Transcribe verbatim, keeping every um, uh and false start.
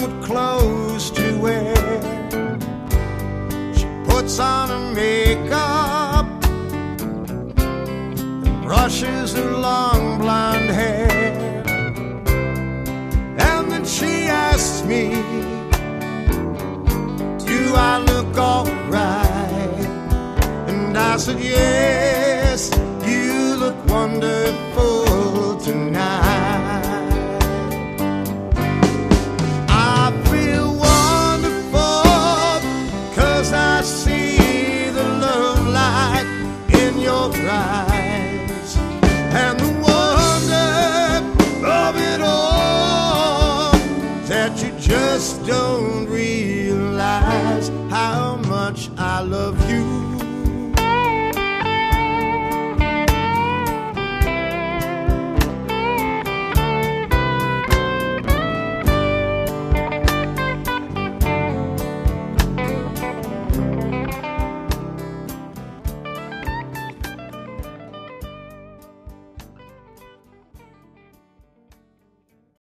what clothes to wear. She puts on her makeup and brushes her long blonde hair. And then she asks me, do I look alright? And I said, yes, you look wonderful tonight. I feel wonderful 'cause I see the love light in your eyes, and the wonder of it all, that you just don't realize how much I love you.